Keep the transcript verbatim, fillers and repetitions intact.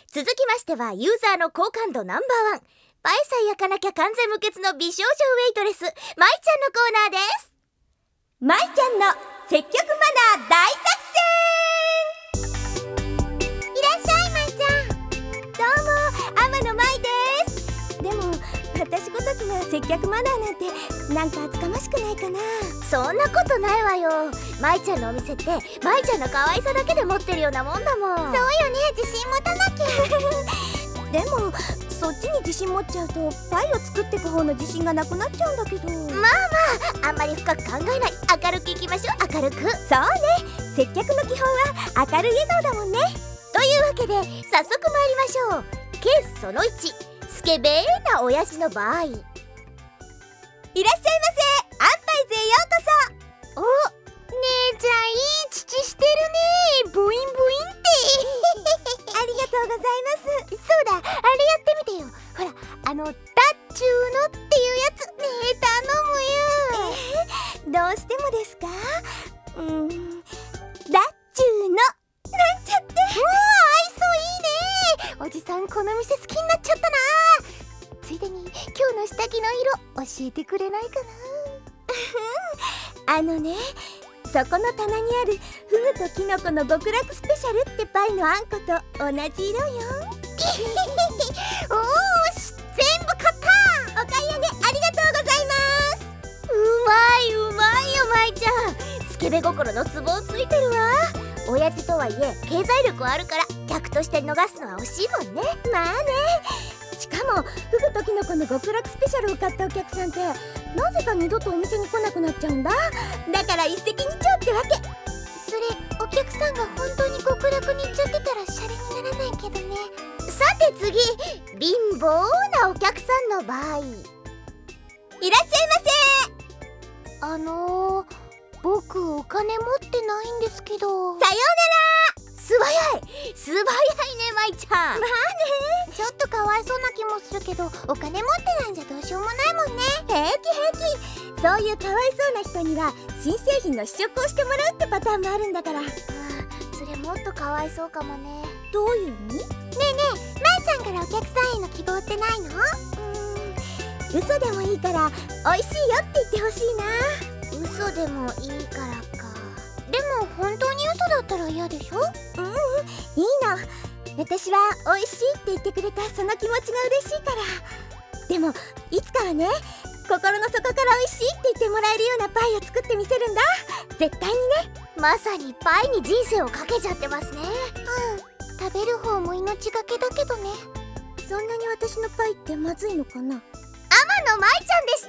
続きましてはユーザーの好感度ナンバーワン、映えさえ焼かなきゃ完全無欠の美少女ウェイトレス、まいちゃんのコーナーです。 まいちゃんの接客マナー大作戦。 いらっしゃいまいちゃん。 どうも、天野まいです。でも私ごときが接客マナーなんてなんか厚かましくないかな。 そんなことないわよ。まいちゃんのお店ってまいちゃんの可愛さだけで持ってるようなもんだもん。 そうよね、自信持たなきゃでもそっちに自信持っちゃうとパイを作っていく方の自信がなくなっちゃうんだけど。 まあまあ、あんまり深く考えない。明るくいきましょう。明るく。 そうね、接客の基本は明るい笑顔だもんね。 というわけで早速参りましょう。ケースそのいち、スケベーな親父の場合。いらっしゃいませ、 安牌勢ようこそ。 お、姉ちゃんいい乳してるね。ブインブインってありがとうございます。 そうだ、あれやってみてよ。ほら、あのダッチューのっていうやつ。ねえ、頼むよ。 えー、どうしてもですか。うーん、ダッチューのなんちゃって。 うわ、愛想いいね。おじさんこの店好きになっちゃったな。ついでに今日の下着の色教えてくれないかなあのね、そこの棚にあるフグとキノコの極楽スペシャルってパイのあんこと同じ色よ。 おーし、全部買った。 お買い上げありがとうございます。 うまいうまいよ、まいちゃん。スケベ心のツボをついてるわ。親父とはいえ経済力はあるから客として逃すのは惜しいもんね。 まあね。しかもフグとキノコの極楽スペシャルを買ったお客さんってなぜか二度とお店に来なくなっちゃうんだ。だから一石二鳥ってわけ。 それ、お客さんが本当に極楽に行っちゃってたらシャレにならないけどね。さて次、貧乏なお客さんの場合。 いらっしゃいませ。 あのー、僕お金持ってないんですけど。 さようなら。 素早い素早いね、まいちゃん。 まあね、 ちょっとかわいそうな気もするけど、お金持ってないんじゃどうしようもないもんね。 平気平気。そういうかわいそうな人には新製品の試食をしてもらうってパターンもあるんだから。ああ、 それもっとかわいそうかもね。 どういう意味？ ねえねえ、まいちゃんからお客さんへの希望ってないの？うーん、嘘でもいいから美味しいよって言ってほしいな。 嘘でもいいからか。でも本当に嘘だったら嫌でしょ？ うんうん、いいの。私は美味しいって言ってくれたその気持ちが嬉しいから。でもいつかはね、心の底から美味しいって言ってもらえるようなパイを作ってみせるんだ。絶対にね。 まさにパイに人生をかけちゃってますね。うん、食べる方も命がけだけどね。 そんなに私のパイってまずいのかな。 天野まいちゃんでした。